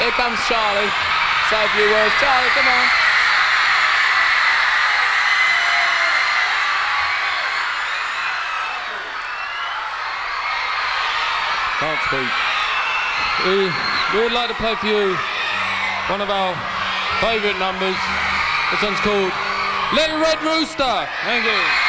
Here comes Charlie. Say a few words. Charlie, come on. Can't speak. We'd like to play for you one of our favourite numbers. This one's called Little Red Rooster. Thank you.